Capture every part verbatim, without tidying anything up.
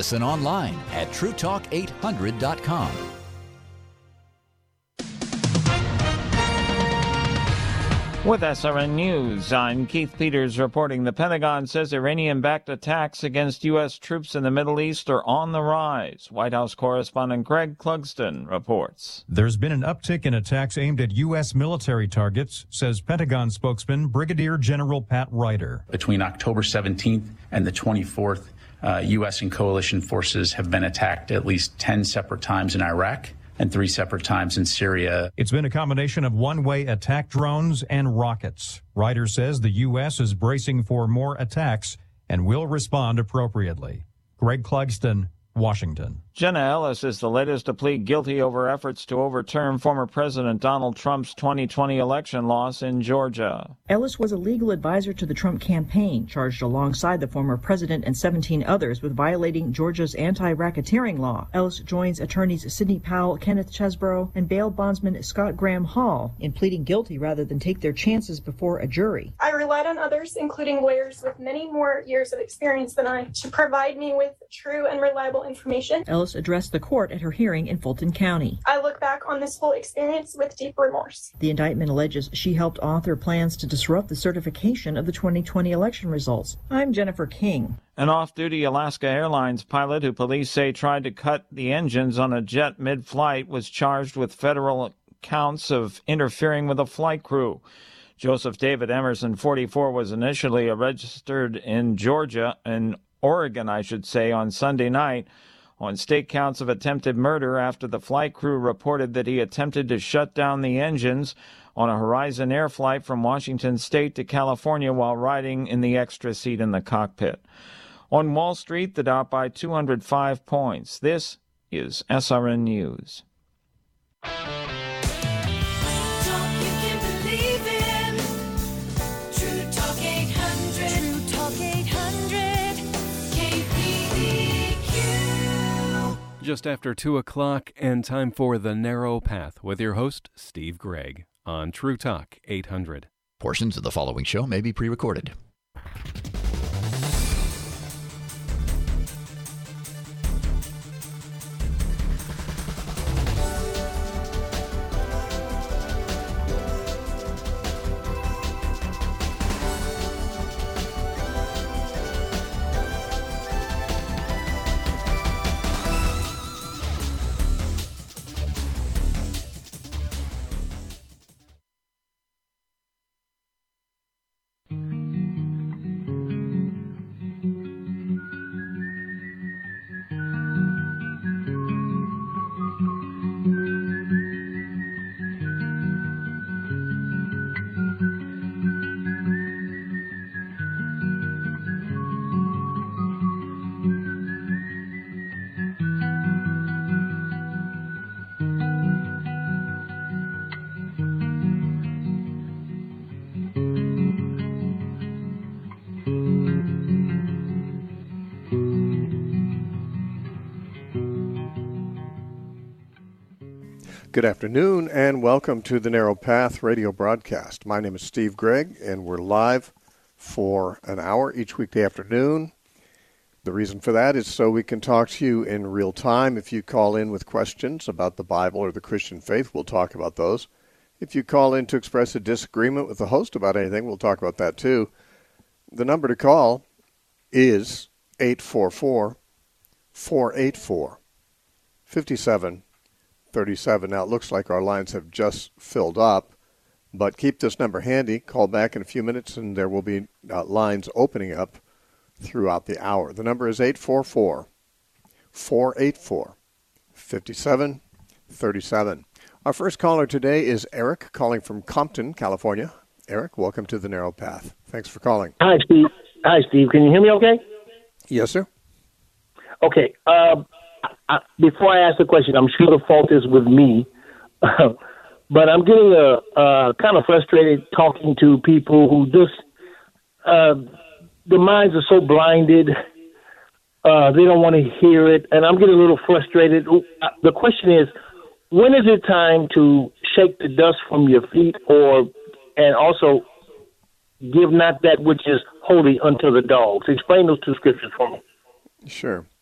Listen online at true talk eight hundred dot com. With S R N News, I'm Keith Peters reporting the Pentagon says Iranian-backed attacks against U S troops in the Middle East are on the rise. White House correspondent Greg Clugston reports. There's been an uptick in attacks aimed at U S military targets, says Pentagon spokesman Brigadier General Pat Ryder. Between October seventeenth and the twenty-fourth, uh, U S and coalition forces have been attacked at least ten separate times in Iraq and three separate times in Syria. It's been a combination of one-way attack drones and rockets. Ryder says the U S is bracing for more attacks and will respond appropriately. Greg Clugston, Washington. Jenna Ellis is the latest to plead guilty over efforts to overturn former President Donald Trump's twenty twenty election loss in Georgia. Ellis was a legal advisor to the Trump campaign, charged alongside the former president and seventeen others with violating Georgia's anti-racketeering law. Ellis joins attorneys Sidney Powell, Kenneth Chesbrough, and bail bondsman Scott Graham Hall in pleading guilty rather than take their chances before a jury. I relied on others, including lawyers with many more years of experience than I, to provide me with true and reliable information. Ellis addressed the court at her hearing in Fulton County. I look back on this whole experience with deep remorse. The indictment alleges she helped author plans to disrupt the certification of the twenty twenty election results. I'm Jennifer King. An off-duty Alaska Airlines pilot who police say tried to cut the engines on a jet mid-flight was charged with federal counts of interfering with a flight crew. Joseph David Emerson, forty-four, was initially registered in Georgia, in Oregon, I should say, on Sunday night on state counts of attempted murder after the flight crew reported that he attempted to shut down the engines on a Horizon Air flight from Washington State to California while riding in the extra seat in the cockpit. On Wall Street, the Dow by two hundred five points. This is S R N News. Just after two o'clock, and time for The Narrow Path with your host, Steve Gregg, on True Talk eight hundred. Portions of the following show may be pre-recorded. Good afternoon and welcome to the Narrow Path radio broadcast. My name is Steve Gregg and we're live for an hour each weekday afternoon. The reason for that is so we can talk to you in real time. If you call in with questions about the Bible or the Christian faith, we'll talk about those. If you call in to express a disagreement with the host about anything, we'll talk about that too. The number to call is eight four four, four eight four, five seven thirty-seven. Now, it looks like our lines have just filled up, but keep this number handy. Call back in a few minutes, and there will be uh, lines opening up throughout the hour. The number is eight four four, four eight four, five seven thirty-seven. Our first caller today is Eric, calling from Compton, California. Eric, welcome to the Narrow Path. Thanks for calling. Hi, Steve. Hi, Steve. Can you hear me okay? Yes, sir. Okay. Uh, I, before I ask the question, I'm sure the fault is with me, but I'm getting a, a kind of frustrated talking to people who just, uh, their minds are so blinded, uh, they don't want to hear it, and I'm getting a little frustrated. The question is, when is it time to shake the dust from your feet, or and also give not that which is holy unto the dogs? Explain those two scriptures for me. Sure.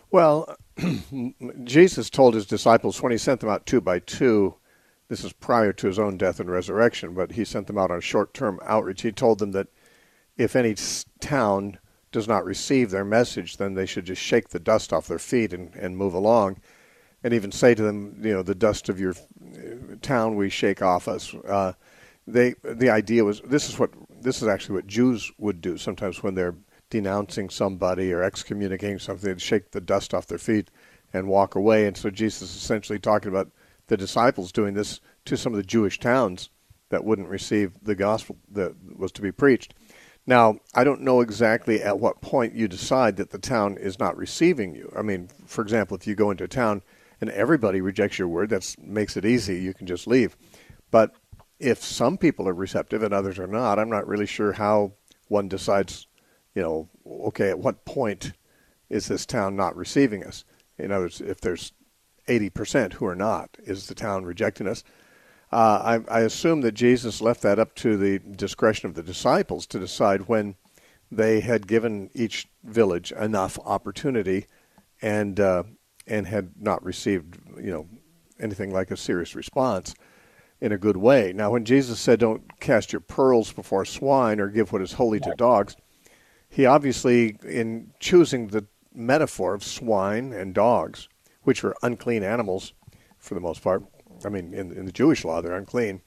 Well, Jesus told his disciples when he sent them out two by two, this is prior to his own death and resurrection, but he sent them out on a short-term outreach. He told them that if any town does not receive their message, then they should just shake the dust off their feet and, and move along, and even say to them, you know, the dust of your town we shake off us. Uh, they the idea was this is what this is actually what Jews would do sometimes when they're denouncing somebody or excommunicating something. They'd shake the dust off their feet and walk away. And so Jesus is essentially talking about the disciples doing this to some of the Jewish towns that wouldn't receive the gospel that was to be preached. Now, I don't know exactly at what point you decide that the town is not receiving you. I mean, for example, if you go into a town and everybody rejects your word, that makes it easy. You can just leave. But if some people are receptive and others are not, I'm not really sure how one decides, you know, okay, at what point is this town not receiving us? In other words, if there's eighty percent who are not, is the town rejecting us? Uh, I, I assume that Jesus left that up to the discretion of the disciples to decide when they had given each village enough opportunity and uh, and had not received, you know, anything like a serious response in a good way. Now, when Jesus said, "Don't cast your pearls before swine or give what is holy to dogs," he obviously, in choosing the metaphor of swine and dogs, which were unclean animals for the most part. I mean, in, in the Jewish law, they're unclean.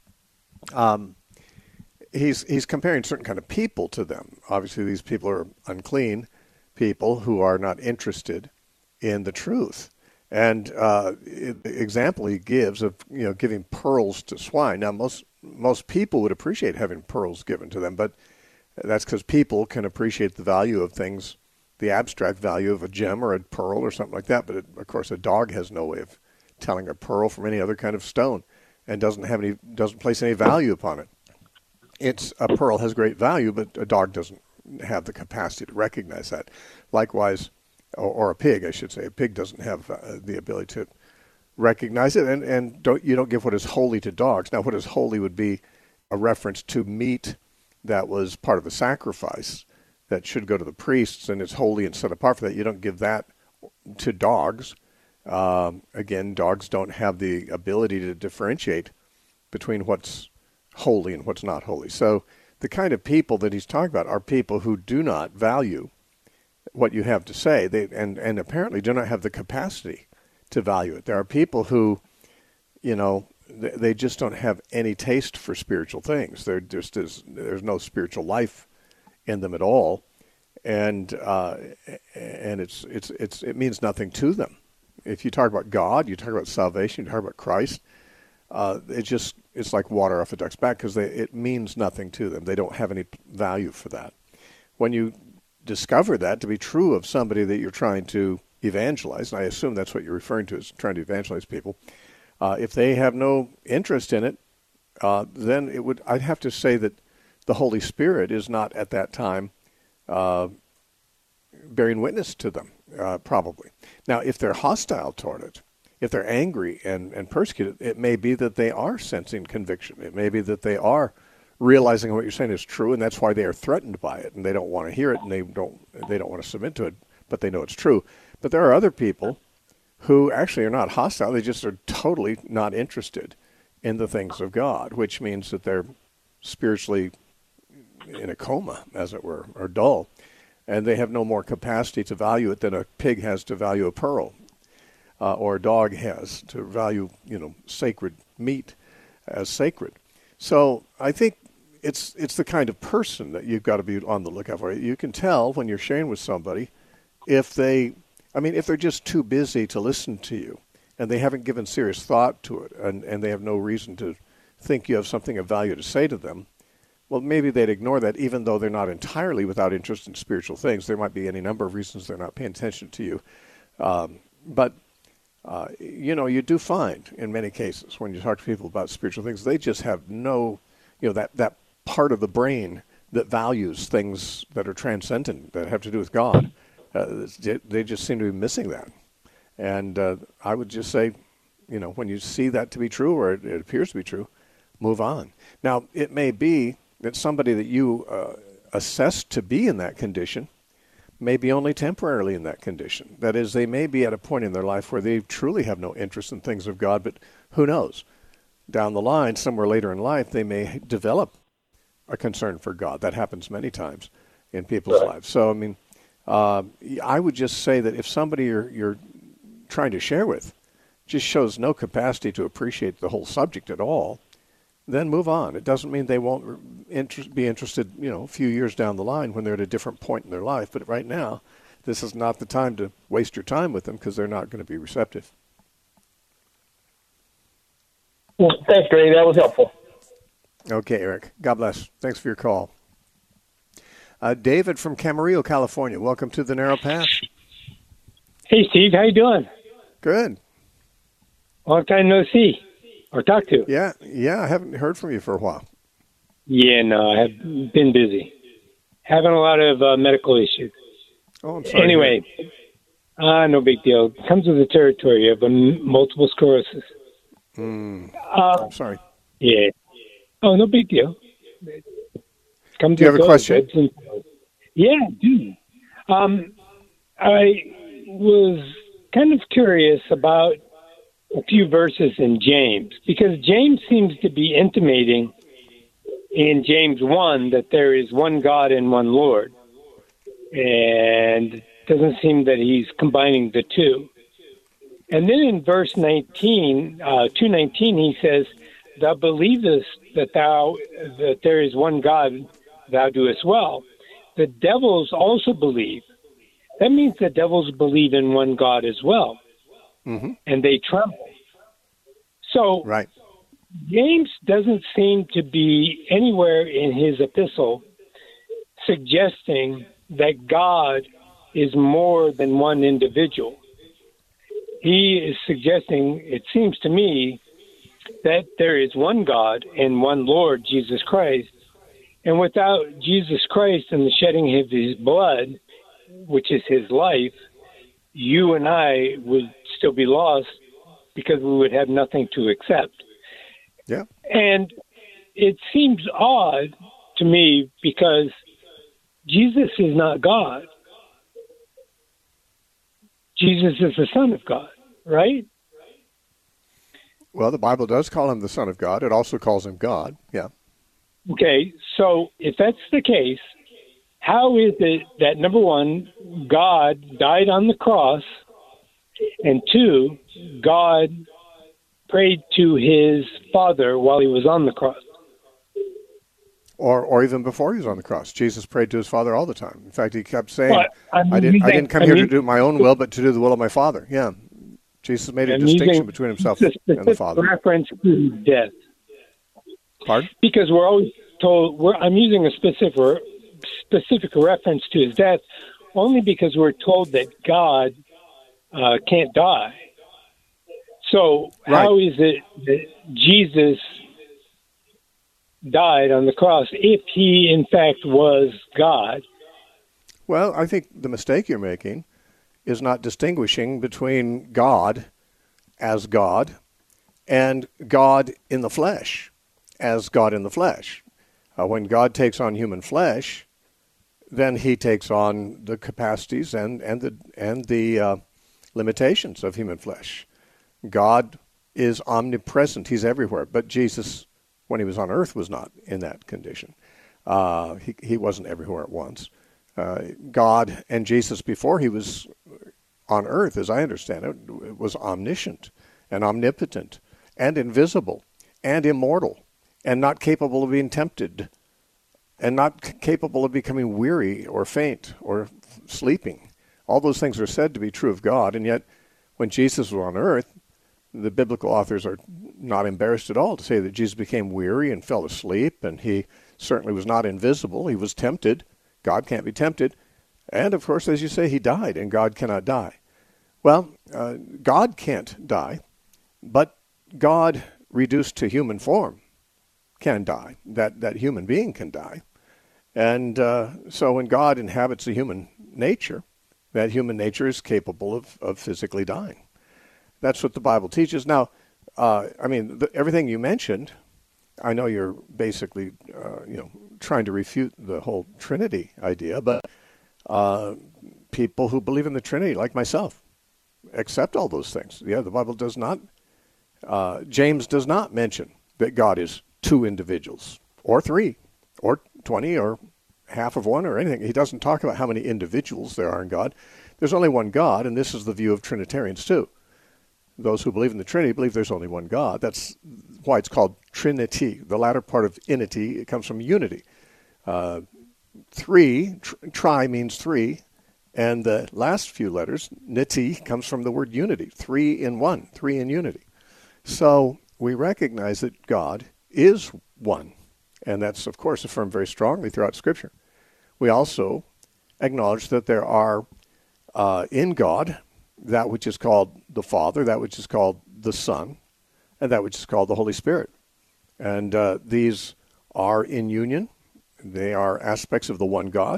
Um, he's he's comparing certain kind of people to them. Obviously, these people are unclean people who are not interested in the truth. And uh, the example he gives of you know giving pearls to swine. Now, most most people would appreciate having pearls given to them, but that's because people can appreciate the value of things, the abstract value of a gem or a pearl or something like that. But it, of course, a dog has no way of telling a pearl from any other kind of stone, and doesn't have any doesn't place any value upon it. It's a pearl has great value, but a dog doesn't have the capacity to recognize that. Likewise, or, or a pig, I should say, a pig doesn't have uh, the ability to recognize it, and and don't you don't give what is holy to dogs. Now, what is holy would be a reference to meat that was part of the sacrifice that should go to the priests, and it's holy and set apart for that. You don't give that to dogs. Um, again, dogs don't have the ability to differentiate between what's holy and what's not holy. So the kind of people that he's talking about are people who do not value what you have to say, they, and, and apparently do not have the capacity to value it. There are people who, you know, they, they just don't have any taste for spiritual things. They're just there's, there's no spiritual life in them at all, and uh, and it's it's it's it means nothing to them. If you talk about God, you talk about salvation, you talk about Christ, uh, it just it's like water off a duck's back because it means nothing to them. They don't have any value for that. When you discover that to be true of somebody that you're trying to evangelize, and I assume that's what you're referring to as trying to evangelize people, uh, if they have no interest in it, uh, then it would I'd have to say that the Holy Spirit is not at that time uh, bearing witness to them. Uh, probably. Now, if they're hostile toward it, if they're angry and, and persecuted, it may be that they are sensing conviction. It may be that they are realizing what you're saying is true, and that's why they are threatened by it, and they don't want to hear it, and they don't they don't want to submit to it, but they know it's true. But there are other people who actually are not hostile. They just are totally not interested in the things of God, which means that they're spiritually in a coma, as it were, or dull. And they have no more capacity to value it than a pig has to value a pearl, uh, or a dog has to value, you know, sacred meat as sacred. So I think it's it's the kind of person that you've got to be on the lookout for. You can tell when you're sharing with somebody if they, I mean, if they're just too busy to listen to you, and they haven't given serious thought to it, and, and they have no reason to think you have something of value to say to them. Well, maybe they'd ignore that, even though they're not entirely without interest in spiritual things. There might be any number of reasons they're not paying attention to you. Um, but, uh, you know, you do find in many cases when you talk to people about spiritual things, they just have no, you know, that, that part of the brain that values things that are transcendent, that have to do with God. Uh, they just seem to be missing that. And uh, I would just say, you know, when you see that to be true, or it, it appears to be true, move on. Now, it may be that somebody that you uh, assess to be in that condition may be only temporarily in that condition. That is, they may be at a point in their life where they truly have no interest in things of God, but who knows? Down the line, somewhere later in life, they may develop a concern for God. That happens many times in people's Right. lives. So, I mean, uh, I would just say that if somebody you're, you're trying to share with just shows no capacity to appreciate the whole subject at all, then move on. It doesn't mean they won't inter- be interested, you know, a few years down the line when they're at a different point in their life. But right now, this is not the time to waste your time with them because they're not going to be receptive. Well, thanks, Greg. That was helpful. Okay, Eric. God bless. Thanks for your call. Uh, David from Camarillo, California. Welcome to the Narrow Path. Hey, Steve. How you doing? Good. Long time no see or talk to. Yeah, yeah. I haven't heard from you for a while. Yeah, no, I have been busy. Having a lot of uh, medical issues. Oh, I'm sorry. Anyway, uh, no big deal. It comes with the territory of um, multiple sclerosis. Mm, Uh, I'm sorry. yeah. Oh, no big deal. It comes Do you and have a goes. question? Yeah, I do. Um, I was kind of curious about a few verses in James, because James seems to be intimating in James one that there is one God and one Lord. And it doesn't seem that he's combining the two. And then in verse nineteen, uh, two nineteen, he says, "Thou believest that thou that there is one God, thou doest well. The devils also believe." That means the devils believe in one God as well, mm-hmm. and they tremble. So right. James doesn't seem to be anywhere in his epistle suggesting that God is more than one individual. He is suggesting, it seems to me, that there is one God and one Lord, Jesus Christ. And without Jesus Christ and the shedding of his blood, which is his life, you and I would still be lost because we would have nothing to accept. Yeah. And it seems odd to me because Jesus is not God. Jesus is the Son of God, right? Well, the Bible does call him the Son of God. It also calls him God. Yeah. Okay, so if that's the case, how is it that, number one, God died on the cross, and two, God prayed to his Father while he was on the cross? Or, or even before he was on the cross, Jesus prayed to his Father all the time. In fact, he kept saying, Well, I'm "I didn't, I using- didn't come I'm here to using- do my own will, but to do the will of my Father." Yeah, Jesus made a I'm distinction using between himself a and the specific Father. reference to his death. Pardon? Because we're always told, we're, I'm using a specific specific reference to his death only because we're told that God uh, can't die. So Right. how is it that Jesus died on the cross if he, in fact, was God? Well, I think the mistake you're making is not distinguishing between God as God and God in the flesh as God in the flesh. Uh, when God takes on human flesh, then he takes on the capacities and, and the, and the uh, limitations of human flesh. God is omnipresent. He's everywhere. But Jesus, when he was on earth, was not in that condition. Uh, he, he wasn't everywhere at once. Uh, God and Jesus, before he was on earth, as I understand it, was omniscient and omnipotent and invisible and immortal and not capable of being tempted and not c- capable of becoming weary or faint or sleeping. All those things are said to be true of God, and yet when Jesus was on earth, the biblical authors are not embarrassed at all to say that Jesus became weary and fell asleep, and he certainly was not invisible. He was tempted. God can't be tempted. And, of course, as you say, he died, and God cannot die. Well, uh, God can't die, but God reduced to human form can die. That, that human being can die. And uh, so when God inhabits the human nature, that human nature is capable of, of physically dying. That's what the Bible teaches. Now, uh, I mean, the, everything you mentioned, I know you're basically, uh, you know, trying to refute the whole Trinity idea, but uh, people who believe in the Trinity, like myself, accept all those things. Yeah, the Bible does not, uh, James does not mention that God is two individuals, or three, or twenty, or half of one, or anything. He doesn't talk about how many individuals there are in God. There's only one God, and this is the view of Trinitarians too. Those who believe in the Trinity believe there's only one God. That's why it's called Trinity. The latter part of inity, it comes from unity. Uh, three, tr- tri means three, and the last few letters, niti, comes from the word unity. Three in one, three in unity. So we recognize that God is one, and that's, of course, affirmed very strongly throughout Scripture. We also acknowledge that there are uh, in God that which is called the Father, that which is called the Son, and that which is called the Holy Spirit. And uh, these are in union. They are aspects of the one God,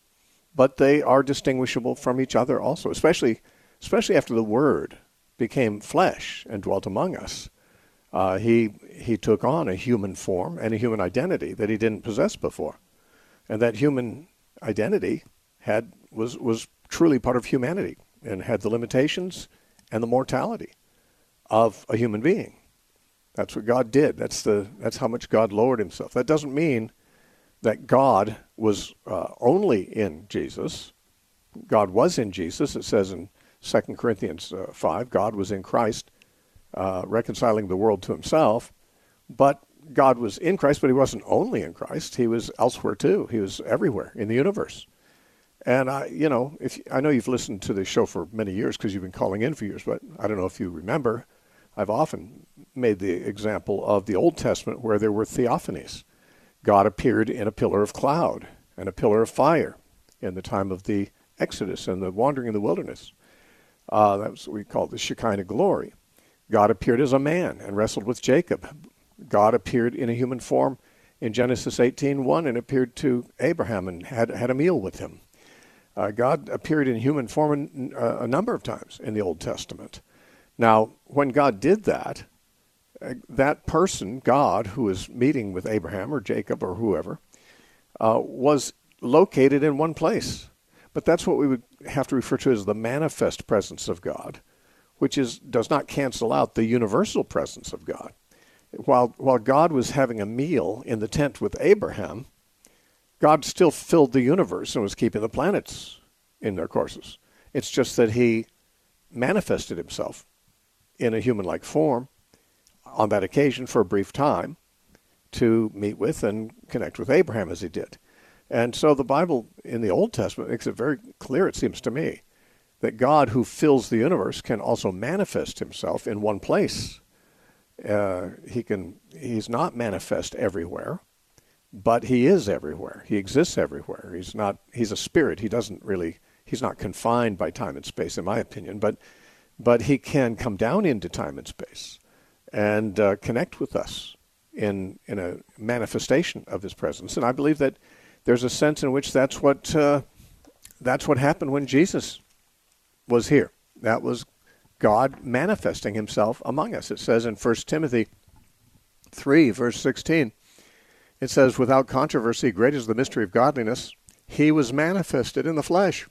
but they are distinguishable from each other also, especially especially after the Word became flesh and dwelt among us. Uh, he he took on a human form and a human identity that he didn't possess before. And that human identity had was was truly part of humanity and had the limitations and the mortality of a human being. That's what God did. That's the that's how much God lowered himself. That doesn't mean that God was uh, only in Jesus. God was in Jesus. It says in Second Corinthians uh, five, God was in Christ, uh, reconciling the world to himself. But God was in Christ, but he wasn't only in Christ. He was elsewhere too. He was everywhere in the universe. And I, you know, if I know you've listened to this show for many years because you've been calling in for years, but I don't know if you remember, I've often made the example of the Old Testament where there were theophanies. God appeared in a pillar of cloud and a pillar of fire in the time of the Exodus and the wandering in the wilderness. Uh, that was what we call the Shekinah glory. God appeared as a man and wrestled with Jacob. God appeared in a human form in Genesis eighteen one and appeared to Abraham and had, had a meal with him. Uh, God appeared in human form a, a number of times in the Old Testament. Now, when God did that, uh, that person, God, who was meeting with Abraham or Jacob or whoever, uh, was located in one place. But that's what we would have to refer to as the manifest presence of God, which is does not cancel out the universal presence of God. While while God was having a meal in the tent with Abraham, God still filled the universe and was keeping the planets in their courses. It's just that he manifested himself in a human-like form on that occasion for a brief time to meet with and connect with Abraham as he did. And so the Bible in the Old Testament makes it very clear, it seems to me, that God who fills the universe can also manifest himself in one place. Uh, he can. He's not manifest everywhere, but he is everywhere. He exists everywhere. He's not. He's a spirit. He doesn't really. He's not confined by time and space, in my opinion. But, but he can come down into time and space, and uh, connect with us in in a manifestation of his presence. And I believe that there's a sense in which that's what uh, that's what happened when Jesus was here. That was God manifesting himself among us. It says in First Timothy three, verse sixteen, it says, without controversy, great is the mystery of godliness. He was manifested in the flesh.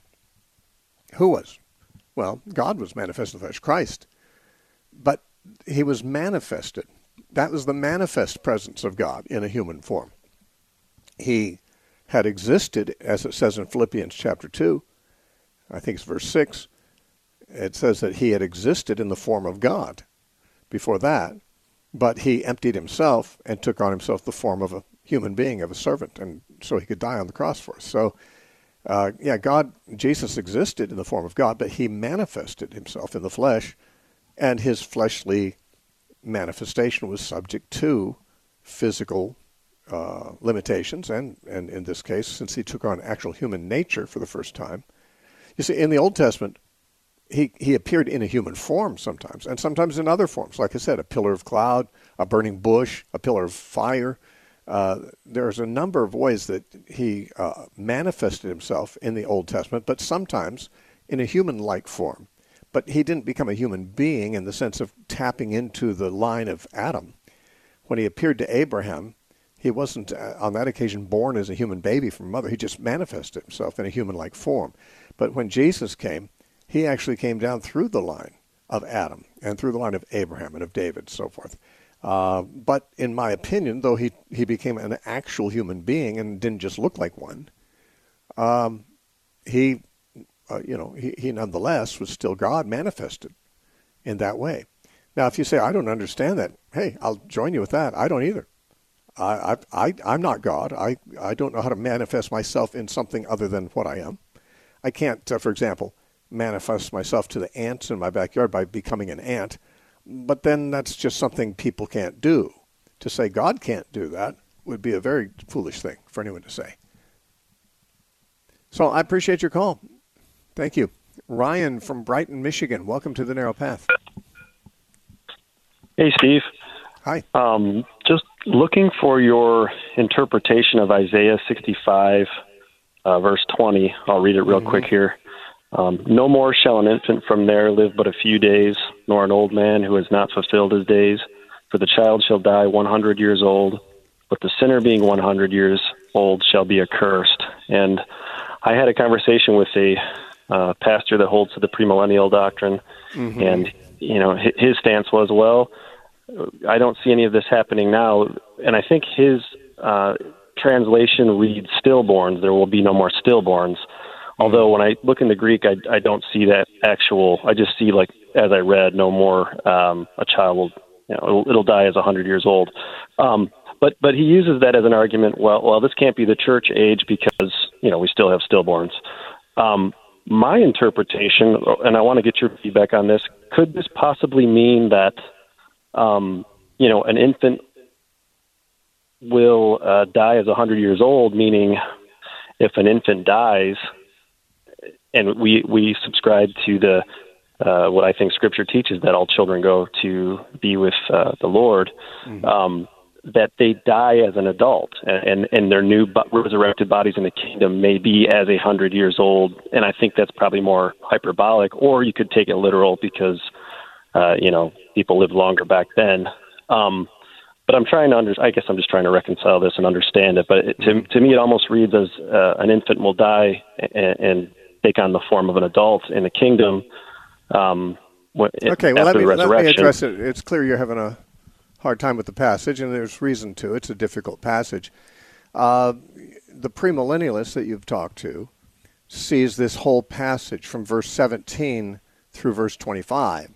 Who was? Well, God was manifested in the flesh, Christ. But he was manifested. That was the manifest presence of God in a human form. He had existed, as it says in Philippians chapter two, I think it's verse six, it says that he had existed in the form of God before that, but he emptied himself and took on himself the form of a human being, of a servant, and so he could die on the cross for us. So, uh, yeah, God, Jesus existed in the form of God, but he manifested himself in the flesh, and his fleshly manifestation was subject to physical uh, limitations, and, and in this case, since he took on actual human nature for the first time. You see, in the Old Testament, He he appeared in a human form sometimes, and sometimes in other forms. Like I said, a pillar of cloud, a burning bush, a pillar of fire. Uh, there's a number of ways that he uh, manifested himself in the Old Testament, but sometimes in a human-like form. But he didn't become a human being in the sense of tapping into the line of Adam. When he appeared to Abraham, he wasn't, uh, on that occasion, born as a human baby from a mother. He just manifested himself in a human-like form. But when Jesus came, he actually came down through the line of Adam and through the line of Abraham and of David and so forth. Uh, but in my opinion, though he, he became an actual human being and didn't just look like one, um, he, uh, you know, he, he nonetheless was still God manifested in that way. Now, if you say, I don't understand that, hey, I'll join you with that. I don't either. I, I, I, I'm not God. I, I don't know how to manifest myself in something other than what I am. I can't, uh, for example, manifest myself to the ants in my backyard by becoming an ant. But then that's just something people can't do. To say God can't do that would be a very foolish thing for anyone to say. So I appreciate your call. Thank you. Ryan from Brighton, Michigan. Welcome to the Narrow Path. Hey, Steve. Hi. Um, just looking for your interpretation of Isaiah sixty-five, uh, verse twenty. I'll read it real mm-hmm. quick here. Um, no more shall an infant from there live but a few days, nor an old man who has not fulfilled his days. For the child shall die one hundred years old, but the sinner being one hundred years old shall be accursed. And I had a conversation with a uh, pastor that holds to the premillennial doctrine, mm-hmm. and you know his stance was, well, I don't see any of this happening now, and I think his uh, translation reads stillborns. There will be no more stillborns. Although when I look in the Greek, I, I don't see that actual. I just see, like, as I read, no more um, a child will, you know, it'll, it'll die as one hundred years old. Um, but but he uses that as an argument. Well, well, this can't be the church age because, you know, we still have stillborns. Um, my interpretation, and I want to get your feedback on this, could this possibly mean that, um, you know, an infant will uh, die as one hundred years old, meaning if an infant dies, and we, we subscribe to the uh, what I think Scripture teaches, that all children go to be with uh, the Lord, mm-hmm. um, that they die as an adult, and, and, and their new bo- resurrected bodies in the kingdom may be as a hundred years old. And I think that's probably more hyperbolic, or you could take it literal because, uh, you know, people lived longer back then. Um, but I'm trying to under, I guess I'm just trying to reconcile this and understand it. But it, to, to me, it almost reads as uh, an infant will die and, and take on the form of an adult in the kingdom. Um, okay, well, let me, let me address it. It's clear you're having a hard time with the passage, and there's reason to. It's a difficult passage. Uh, the premillennialist that you've talked to sees this whole passage from verse seventeen through verse twenty-five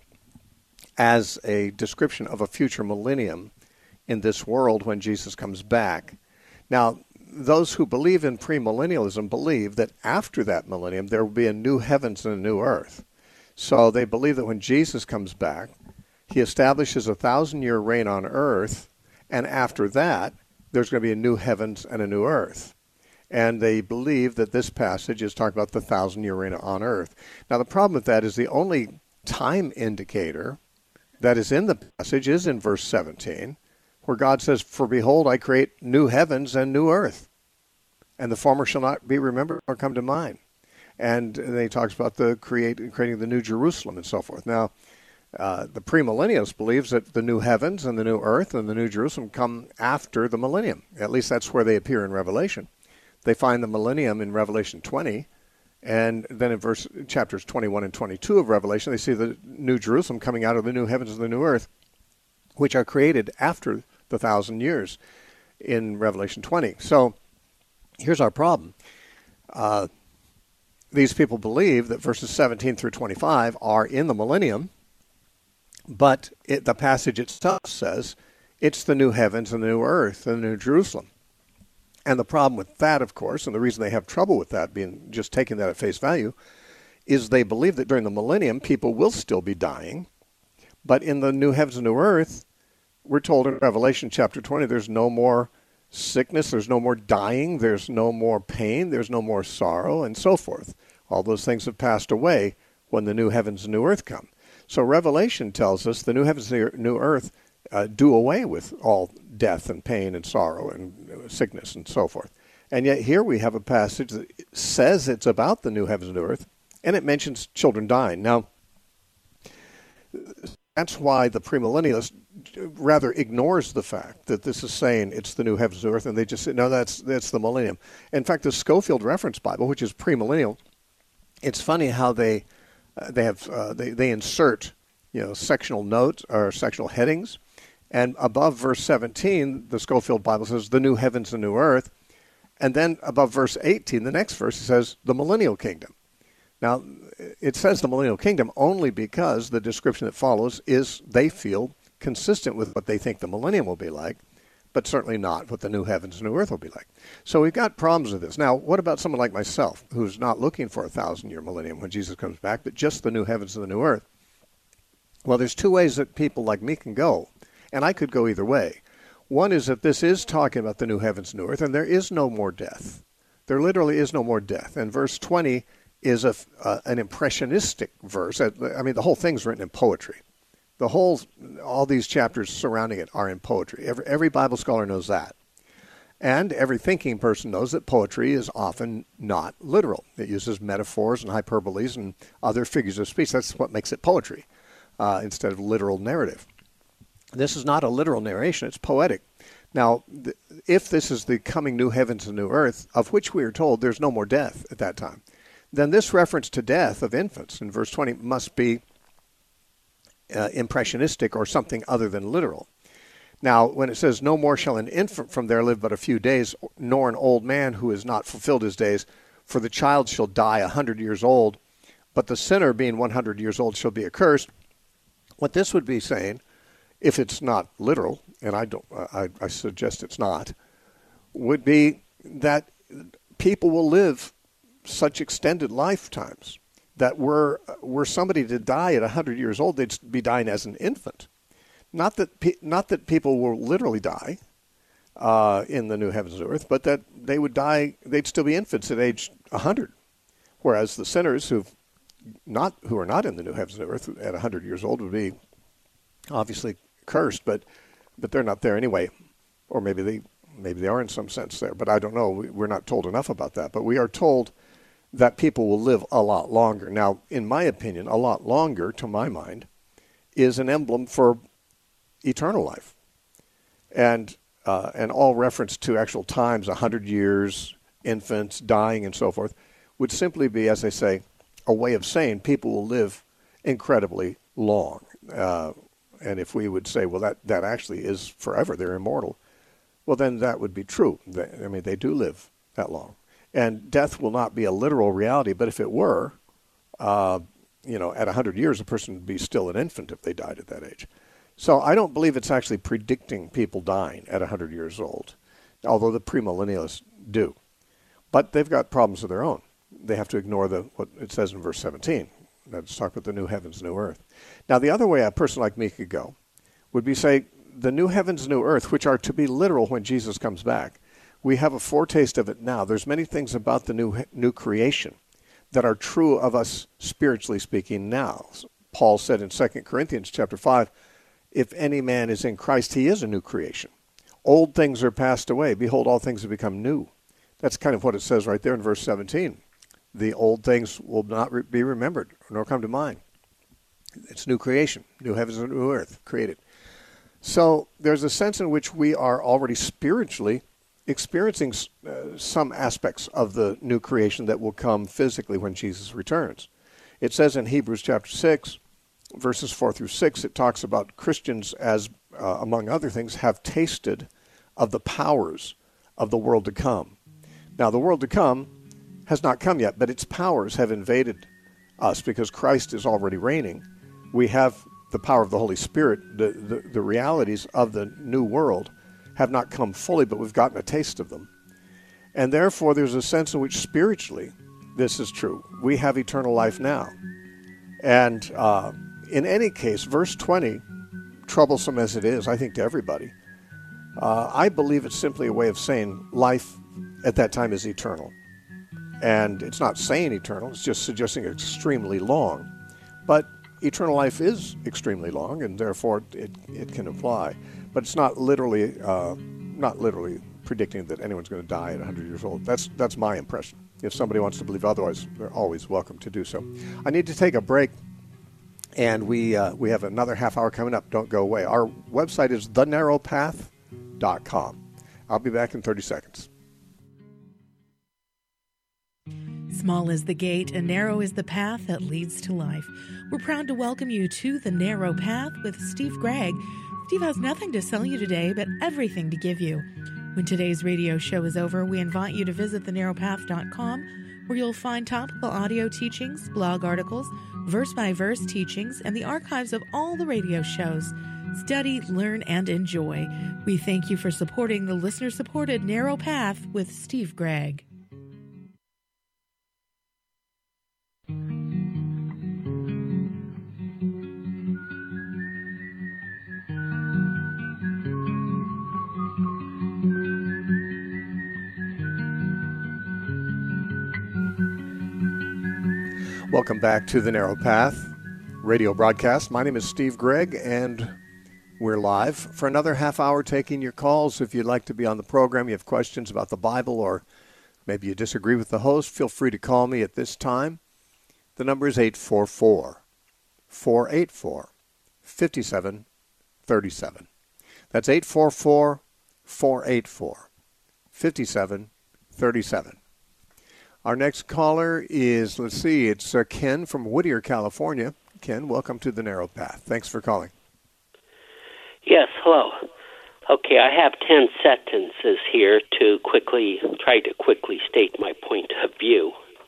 as a description of a future millennium in this world when Jesus comes back. Now, those who believe in premillennialism believe that after that millennium there will be a new heavens and a new earth. So they believe that when Jesus comes back, he establishes a thousand-year reign on earth, and after that, there's going to be a new heavens and a new earth. And they believe that this passage is talking about the thousand-year reign on earth. Now, the problem with that is the only time indicator that is in the passage is in verse seventeen, where God says, "For behold, I create new heavens and new earth, and the former shall not be remembered or come to mind." And then he talks about the create, creating the new Jerusalem and so forth. Now, uh, the premillennialist believes that the new heavens and the new earth and the new Jerusalem come after the millennium. At least that's where they appear in Revelation. They find the millennium in Revelation twenty, and then in verse chapters twenty-one and twenty-two of Revelation, they see the new Jerusalem coming out of the new heavens and the new earth, which are created after the thousand years in Revelation twenty. So here's our problem. Uh, these people believe that verses seventeen through twenty-five are in the millennium, but it, the passage itself says it's the new heavens and the new earth and the new Jerusalem. And the problem with that, of course, and the reason they have trouble with that, being just taking that at face value, is they believe that during the millennium people will still be dying, but in the new heavens and new earth, we're told in Revelation chapter twenty, there's no more sickness, there's no more dying, there's no more pain, there's no more sorrow, and so forth. All those things have passed away when the new heavens and new earth come. So Revelation tells us the new heavens and new earth uh, do away with all death and pain and sorrow and sickness and so forth. And yet here we have a passage that says it's about the new heavens and new earth, and it mentions children dying. Now, that's why the premillennialist rather ignores the fact that this is saying it's the new heavens and new earth, and they just say, no, that's that's the millennium. In fact, the Scofield Reference Bible, which is premillennial, it's funny how they uh, they have uh, they they insert you know sectional notes or sectional headings, and above verse seventeen, the Scofield Bible says the new heavens and new earth, and then above verse eighteen, the next verse, it says the millennial kingdom. Now, it says the millennial kingdom only because the description that follows is, they feel, consistent with what they think the millennium will be like, but certainly not what the new heavens and new earth will be like. So we've got problems with this. Now, what about someone like myself, who's not looking for a thousand-year millennium when Jesus comes back, but just the new heavens and the new earth? Well, there's two ways that people like me can go, and I could go either way. One is that this is talking about the new heavens and new earth, and there is no more death. There literally is no more death. And verse twenty is a, uh, an impressionistic verse. I mean, the whole thing's written in poetry. The whole, all these chapters surrounding it are in poetry. Every, every Bible scholar knows that. And every thinking person knows that poetry is often not literal. It uses metaphors and hyperboles and other figures of speech. That's what makes it poetry uh, instead of literal narrative. This is not a literal narration. It's poetic. Now, th- if this is the coming new heavens and new earth, of which we are told there's no more death at that time, then this reference to death of infants in verse twenty must be uh, impressionistic or something other than literal. Now, when it says, no more shall an infant from there live but a few days, nor an old man who has not fulfilled his days, for the child shall die a hundred years old, but the sinner being one hundred years old shall be accursed. What this would be saying, if it's not literal, and I don't, I, I suggest it's not, would be that people will live such extended lifetimes that were were somebody to die at one hundred years old, they'd be dying as an infant. Not that pe- not that people will literally die uh, in the new heavens and earth, but that they would die, they'd still be infants at age one hundred. Whereas the sinners who've not who are not in the new heavens and earth at one hundred years old would be obviously cursed, but but they're not there anyway. Or maybe they maybe they are in some sense there, but I don't know. We're not told enough about that. But we are told that people will live a lot longer. Now, in my opinion, a lot longer, to my mind, is an emblem for eternal life. And uh, and all reference to actual times, one hundred years, infants, dying, and so forth, would simply be, as I say, a way of saying people will live incredibly long. Uh, and if we would say, well, that, that actually is forever, they're immortal, well, then that would be true. They, I mean, they do live that long. And death will not be a literal reality, but if it were, uh, you know, at one hundred years, a person would be still an infant if they died at that age. So I don't believe it's actually predicting people dying at one hundred years old, although the premillennialists do. But they've got problems of their own. They have to ignore the what it says in verse seventeen. Let's talk about the new heavens, new earth. Now, the other way a person like me could go would be say, the new heavens, new earth, which are to be literal when Jesus comes back. We have a foretaste of it now. There's many things about the new new creation that are true of us spiritually speaking now. Paul said in Second Corinthians chapter five, if any man is in Christ, he is a new creation. Old things are passed away. Behold, all things have become new. That's kind of what it says right there in verse seventeen. The old things will not re- be remembered, nor come to mind. It's new creation, new heavens and new earth created. So there's a sense in which we are already spiritually experiencing uh, some aspects of the new creation that will come physically when Jesus returns. It says in Hebrews chapter six, verses four through six, it talks about Christians as, uh, among other things, have tasted of the powers of the world to come. Now, the world to come has not come yet, but its powers have invaded us because Christ is already reigning. We have the power of the Holy Spirit. The, the, the realities of the new world have not come fully, but we've gotten a taste of them. And therefore, there's a sense in which spiritually this is true. We have eternal life now. And uh, in any case, verse twenty, troublesome as it is, I think, to everybody, uh, I believe it's simply a way of saying life at that time is eternal. And it's not saying eternal, it's just suggesting extremely long. But eternal life is extremely long, and therefore it, it can apply. But it's not literally uh, not literally predicting that anyone's going to die at one hundred years old. That's that's my impression. If somebody wants to believe otherwise, they're always welcome to do so. I need to take a break, and we uh, we have another half hour coming up. Don't go away. Our website is the narrow path dot com. I'll be back in thirty seconds. Small is the gate and narrow is the path that leads to life. We're proud to welcome you to The Narrow Path with Steve Gregg. Steve has nothing to sell you today, but everything to give you. When today's radio show is over, we invite you to visit the narrow path dot com, where you'll find topical audio teachings, blog articles, verse-by-verse teachings, and the archives of all the radio shows. Study, learn, and enjoy. We thank you for supporting the listener-supported Narrow Path with Steve Gregg. Welcome back to the Narrow Path radio broadcast. My name is Steve Gregg, and we're live for another half hour taking your calls. If you'd like to be on the program, you have questions about the Bible, or maybe you disagree with the host, feel free to call me at this time. The number is eight four four, four eight four, five seven three seven. That's eight four four, four eight four, five seven three seven. Our next caller is, let's see, it's uh, Ken from Whittier, California. Ken, welcome to the Narrow Path. Thanks for calling. Yes, hello. Okay, I have ten sentences here to quickly, try to quickly state my point of view.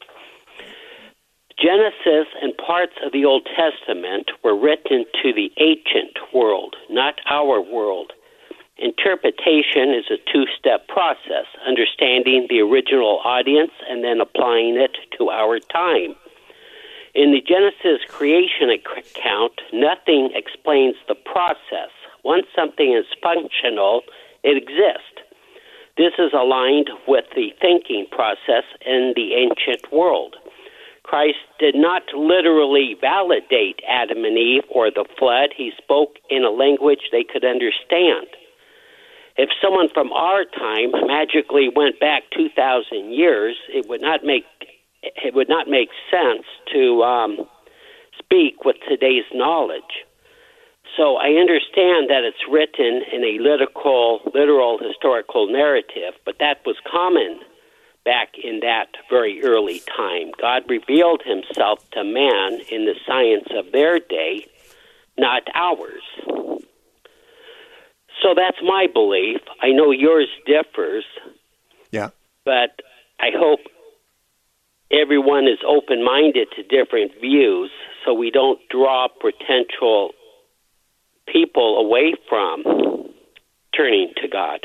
Genesis and parts of the Old Testament were written to the ancient world, not our world. Interpretation is a two-step process, understanding the original audience and then applying it to our time. In the Genesis creation account, nothing explains the process. Once something is functional, it exists. This is aligned with the thinking process in the ancient world. Christ did not literally validate Adam and Eve or the flood. He spoke in a language they could understand. If someone from our time magically went back two thousand years, it would not make it would not make sense to um, speak with today's knowledge. So I understand that it's written in a literal, literal historical narrative, but that was common back in that very early time. God revealed himself to man in the science of their day, not ours. So that's my belief. I know yours differs. Yeah. But I hope everyone is open-minded to different views so we don't draw potential people away from turning to God.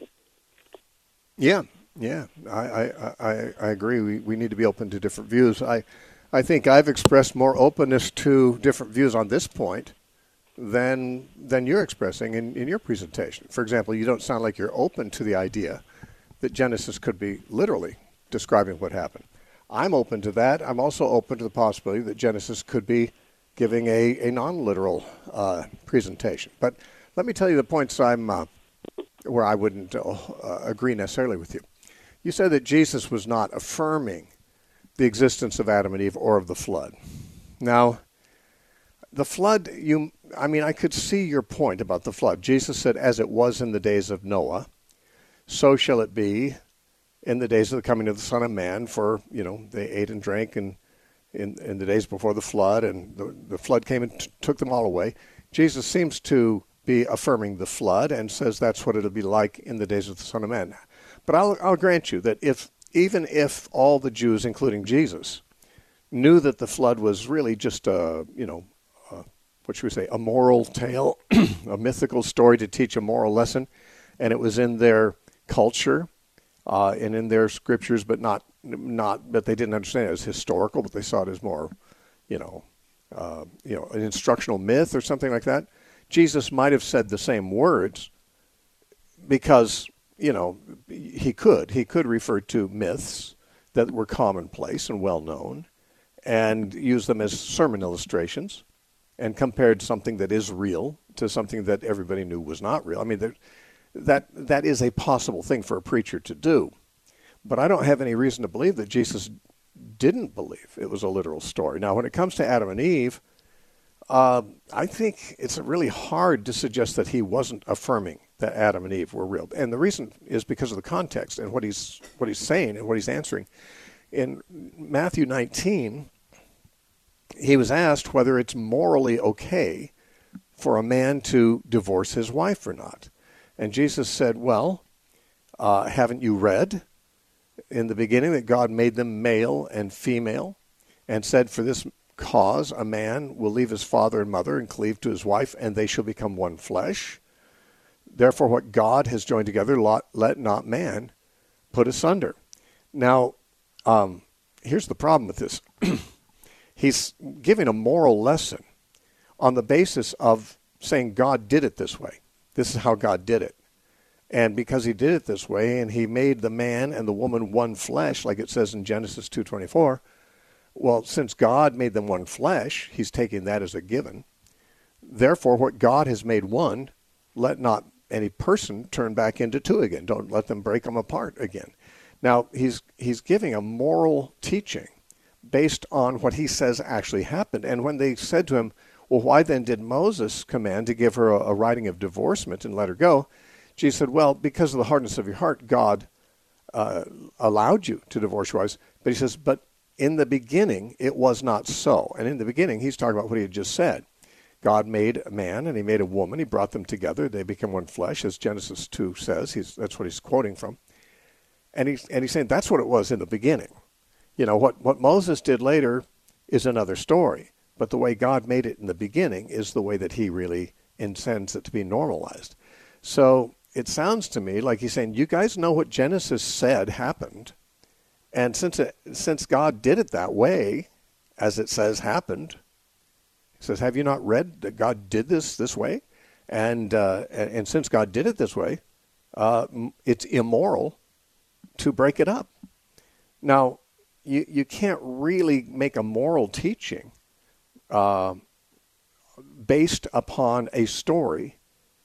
Yeah, yeah. I, I, I, I agree. We, we need to be open to different views. I, I think I've expressed more openness to different views on this point than than you're expressing in, in your presentation. For example, you don't sound like you're open to the idea that Genesis could be literally describing what happened. I'm open to that. I'm also open to the possibility that Genesis could be giving a, a non-literal uh, presentation. But let me tell you the points I'm uh, where I wouldn't uh, agree necessarily with you. You said that Jesus was not affirming the existence of Adam and Eve or of the flood. Now, the flood, you, I mean, I could see your point about the flood. Jesus said, as it was in the days of Noah, so shall it be in the days of the coming of the Son of Man. For, you know, they ate and drank and in, in the days before the flood, and the, the flood came and t- took them all away. Jesus seems to be affirming the flood and says that's what it'll be like in the days of the Son of Man. But I'll, I'll grant you that if even if all the Jews, including Jesus, knew that the flood was really just a, you know, what should we say, a moral tale, a mythical story to teach a moral lesson, and it was in their culture uh, and in their scriptures, but not, not, but they didn't understand it as historical, but they saw it as more, you know, uh, you know, an instructional myth or something like that. Jesus might have said the same words because, you know, he could. He could refer to myths that were commonplace and well-known and use them as sermon illustrations, and compared something that is real to something that everybody knew was not real. I mean, there, that that is a possible thing for a preacher to do. But I don't have any reason to believe that Jesus didn't believe it was a literal story. Now, when it comes to Adam and Eve, uh, I think it's really hard to suggest that he wasn't affirming that Adam and Eve were real. And the reason is because of the context and what he's what he's saying and what he's answering. in Matthew nineteen, he was asked whether it's morally okay for a man to divorce his wife or not. And Jesus said, well, uh, haven't you read in the beginning that God made them male and female, and said, for this cause a man will leave his father and mother and cleave to his wife, and they shall become one flesh. Therefore what God has joined together, let not man put asunder. Now, um, here's the problem with this. He's giving a moral lesson on the basis of saying God did it this way. This is how God did it. And because he did it this way, and he made the man and the woman one flesh, like it says in Genesis two twenty-four, well, since God made them one flesh, he's taking that as a given. Therefore, what God has made one, let not any person turn back into two again. Don't let them break them apart again. Now, he's he's giving a moral teaching based on what he says actually happened. And when they said to him, well, why then did Moses command to give her a, a writing of divorcement and let her go? Jesus said, well, because of the hardness of your heart, God uh, allowed you to divorce your wives. But he says, but in the beginning, it was not so. And in the beginning, he's talking about what he had just said. God made a man and he made a woman. He brought them together. They became one flesh, as Genesis two says. He's, that's what he's quoting from. And he's, and he's saying that's what it was in the beginning. You know, what, what Moses did later is another story. But the way God made it in the beginning is the way that he really intends it to be normalized. So it sounds to me like he's saying, you guys know what Genesis said happened. And since it, since God did it that way, as it says happened, he says, have you not read that God did this this way? And, uh, and, and since God did it this way, uh, it's immoral to break it up. Now, you, you can't really make a moral teaching uh, based upon a story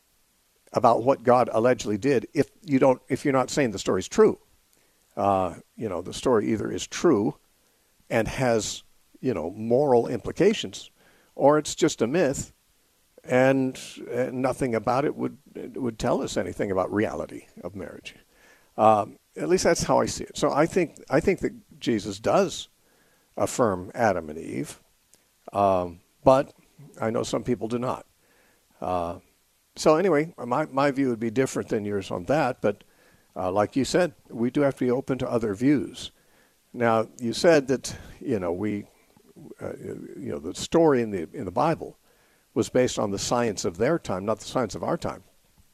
about what God allegedly did if you don't, if you're not saying the story's true. Uh, you know, the story either is true and has, you know, moral implications, or it's just a myth, and, and nothing about it would would tell us anything about reality of marriage. Um, at least that's how I see it. So I think I think that Jesus does affirm Adam and Eve, um, but I know some people do not. Uh, so anyway, my my view would be different than yours on that, but uh, like you said, we do have to be open to other views. Now, you said that you know we, uh, you know, the story in the in the Bible was based on the science of their time, not the science of our time,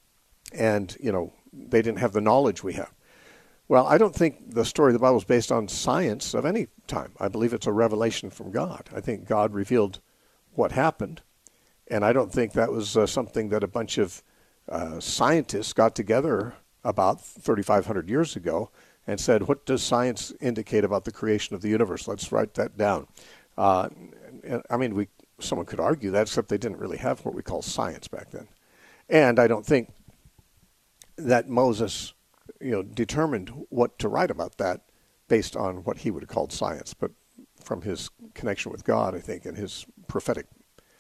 and you know they didn't have the knowledge we have. Well, I don't think the story of the Bible is based on science of any time. I believe it's a revelation from God. I think God revealed what happened, and I don't think that was uh, something that a bunch of uh, scientists got together about thirty-five hundred years ago and said, what does science indicate about the creation of the universe? Let's write that down. Uh, I mean, we someone could argue that, except they didn't really have what we call science back then. And I don't think that Moses, you know, determined what to write about that based on what he would have called science, but from his connection with God, I think, and his prophetic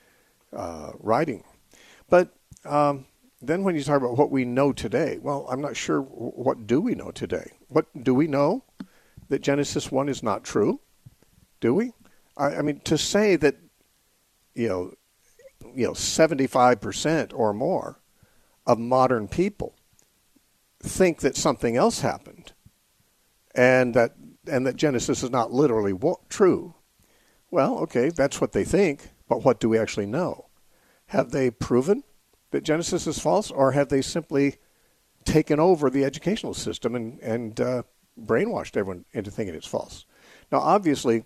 uh, writing. But um, then when you talk about what we know today, well, I'm not sure what do we know today. What do we know? That Genesis one is not true? Do we? I, I mean, to say that, you know, you know, seventy-five percent or more of modern people think that something else happened, and that and that Genesis is not literally wo- true. Well, okay, that's what they think, but what do we actually know? Have they proven that Genesis is false, or have they simply taken over the educational system and, and uh, brainwashed everyone into thinking it's false? Now, obviously,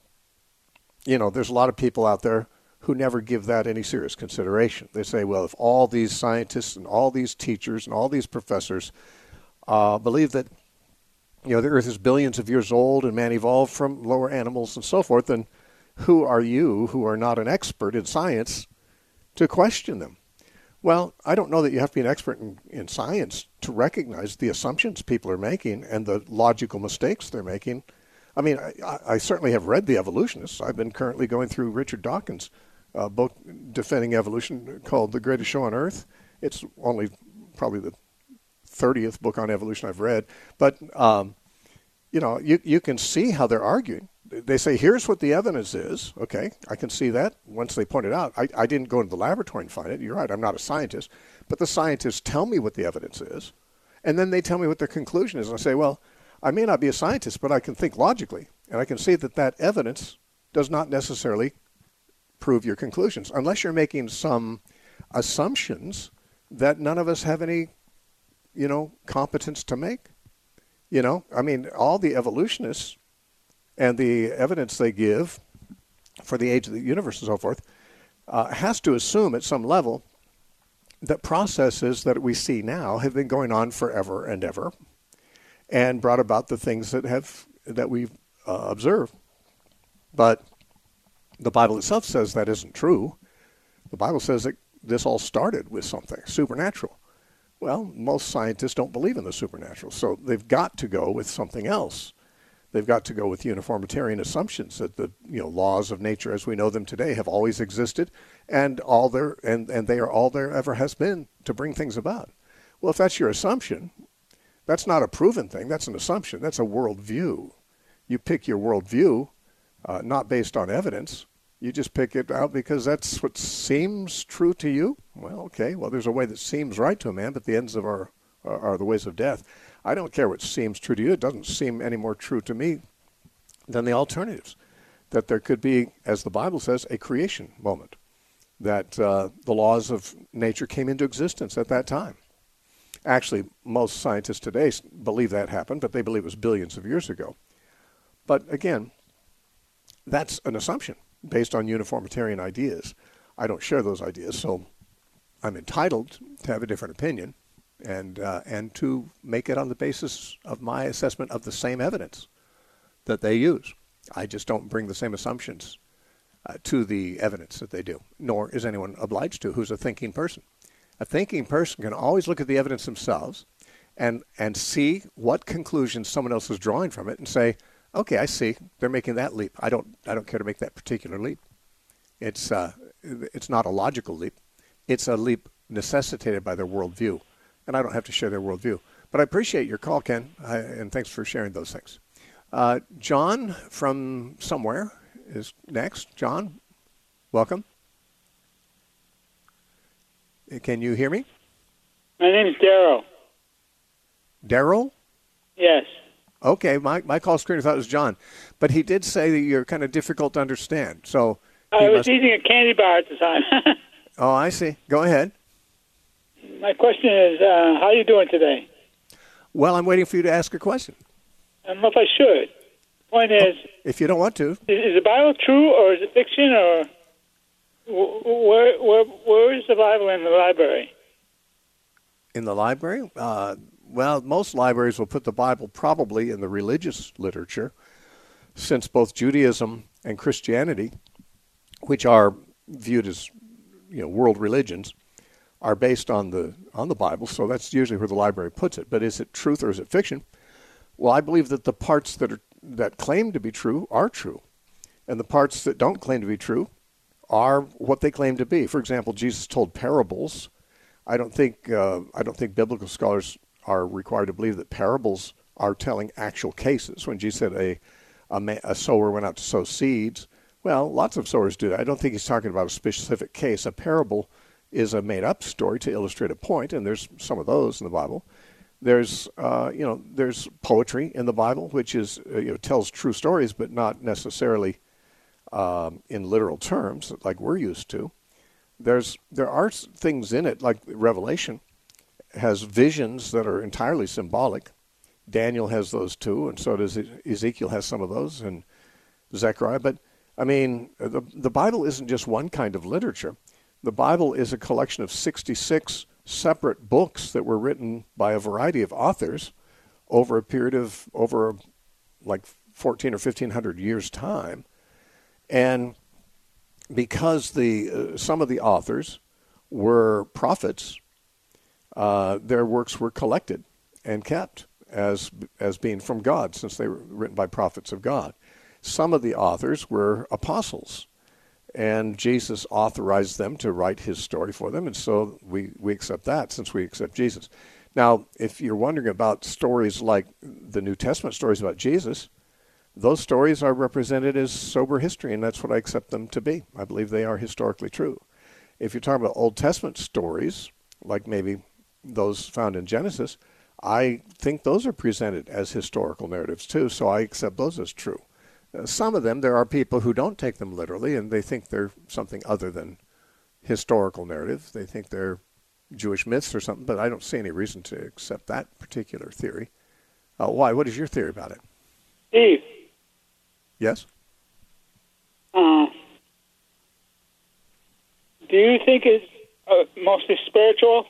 you know, there's a lot of people out there who never give that any serious consideration. They say, well, if all these scientists and all these teachers and all these professors uh, believe that, you know, the earth is billions of years old and man evolved from lower animals and so forth, then who are you, who are not an expert in science, to question them? Well, I don't know that you have to be an expert in, in science to recognize the assumptions people are making and the logical mistakes they're making. I mean, I, I certainly have read The Evolutionists. I've been currently going through Richard Dawkins' uh, book defending evolution called The Greatest Show on Earth. It's only probably the thirtieth book on evolution I've read. But, um, you know, you, you can see how they're arguing. They say, here's what the evidence is. Okay, I can see that once they point it out. I, I didn't go into the laboratory and find it. You're right, I'm not a scientist. But the scientists tell me what the evidence is. And then they tell me what their conclusion is. And I say, well, I may not be a scientist, but I can think logically. And I can see that that evidence does not necessarily prove your conclusions, unless you're making some assumptions that none of us have any, you know, competence to make. You know, I mean, all the evolutionists and the evidence they give for the age of the universe and so forth uh, has to assume at some level that processes that we see now have been going on forever and ever and brought about the things that have that we've uh, observed. But the Bible itself says that isn't true. The Bible says that this all started with something supernatural. Well, most scientists don't believe in the supernatural, so they've got to go with something else. They've got to go with uniformitarian assumptions that the you know laws of nature as we know them today have always existed, and all there and, and they are all there ever has been to bring things about. Well, if that's your assumption, that's not a proven thing. That's an assumption. That's a worldview. You pick your worldview, uh, not based on evidence. You just pick it out because that's what seems true to you. Well, okay. Well, there's a way that seems right to a man, but the ends of our are, are the ways of death. I don't care what seems true to you. It doesn't seem any more true to me than the alternatives. That there could be, as the Bible says, a creation moment. That uh, the laws of nature came into existence at that time. Actually, most scientists today believe that happened, but they believe it was billions of years ago. But again, that's an assumption based on uniformitarian ideas. I don't share those ideas, so I'm entitled to have a different opinion. And uh, and to make it on the basis of my assessment of the same evidence that they use. I just don't bring the same assumptions uh, to the evidence that they do, nor is anyone obliged to who's a thinking person. A thinking person can always look at the evidence themselves and, and see what conclusions someone else is drawing from it and say, okay, I see, they're making that leap. I don't I don't care to make that particular leap. It's uh, it's not a logical leap. It's a leap necessitated by their worldview. And I don't have to share their worldview. But I appreciate your call, Ken, I, and thanks for sharing those things. Uh, John from somewhere is next. John, welcome. Can you hear me? My name is Daryl. Daryl? Yes. Okay, my, my call screener thought it was John. But he did say that you're kind of difficult to understand. So I was must... eating a candy bar at the time. Oh, I see. Go ahead. My question is, uh, how are you doing today? Well, I'm waiting for you to ask a question. I don't know if I should. Point is... Oh, if you don't want to. Is, is the Bible true, or is it fiction, or... Where, where, where is the Bible in the library? In the library? Uh, well, most libraries will put the Bible probably in the religious literature, since both Judaism and Christianity, which are viewed as you know world religions, are based on the on the Bible, so that's usually where the library puts it. But is it truth or is it fiction? Well, I believe that the parts that are that claim to be true are true, and the parts that don't claim to be true are what they claim to be. For example, Jesus told parables. I don't think uh, I don't think biblical scholars are required to believe that parables are telling actual cases. When Jesus said a a, man, a sower went out to sow seeds, well, lots of sowers do that. I don't think he's talking about a specific case. A parable is a made-up story to illustrate a point, and there's some of those in the Bible. There's, uh, you know, there's poetry in the Bible, which is, uh, you know, tells true stories, but not necessarily um, in literal terms like we're used to. There's, there are things in it, like Revelation has visions that are entirely symbolic. Daniel has those too, and so does Ezekiel has some of those, and Zechariah. But I mean, the the Bible isn't just one kind of literature. The Bible is a collection of sixty-six separate books that were written by a variety of authors over a period of over like fourteen or fifteen hundred years' time. And because the uh, some of the authors were prophets, uh, their works were collected and kept as as being from God, since they were written by prophets of God. Some of the authors were apostles, and Jesus authorized them to write his story for them, and so we, we accept that since we accept Jesus. Now, if you're wondering about stories like the New Testament stories about Jesus, those stories are represented as sober history, and that's what I accept them to be. I believe they are historically true. If you're talking about Old Testament stories, like maybe those found in Genesis, I think those are presented as historical narratives too, so I accept those as true. Uh, some of them, there are people who don't take them literally, and they think they're something other than historical narrative. They think they're Jewish myths or something, but I don't see any reason to accept that particular theory. Uh, why? What is your theory about it? Steve. Yes? Uh, do you think it's uh, mostly spiritual?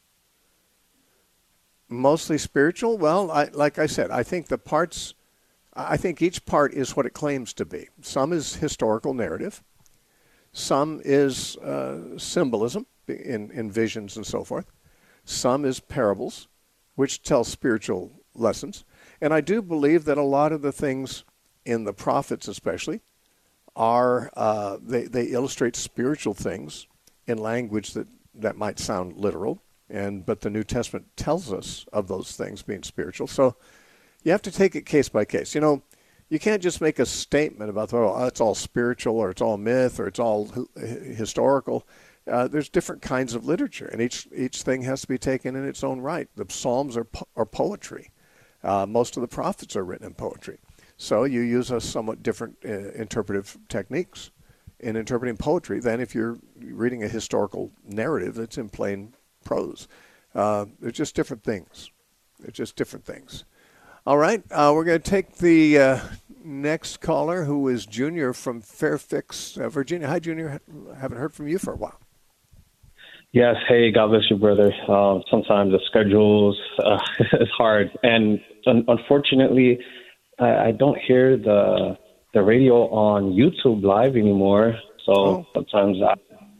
Mostly spiritual? Well, I, like I said, I think the parts, I think each part is what it claims to be. Some is historical narrative. Some is uh, symbolism in, in visions and so forth. Some is parables, which tell spiritual lessons. And I do believe that a lot of the things in the prophets especially are, uh, they, they illustrate spiritual things in language that, that might sound literal. And but the New Testament tells us of those things being spiritual. So you have to take it case by case. You know, you can't just make a statement about, oh, it's all spiritual or it's all myth or it's all historical. Uh, there's different kinds of literature, and each each thing has to be taken in its own right. The Psalms are, po- are poetry. Uh, most of the prophets are written in poetry. So you use a somewhat different uh, interpretive techniques in interpreting poetry than if you're reading a historical narrative that's in plain prose. Uh, they're just different things. They're just different things. All right, uh, we're going to take the uh, next caller, who is Junior from Fairfax, uh, Virginia. Hi, Junior. Haven't heard from you for a while. Yes. Hey, God bless you, brother. Uh, sometimes the schedules uh, is hard, and un- unfortunately, I-, I don't hear the the radio on YouTube live anymore. So oh. sometimes I.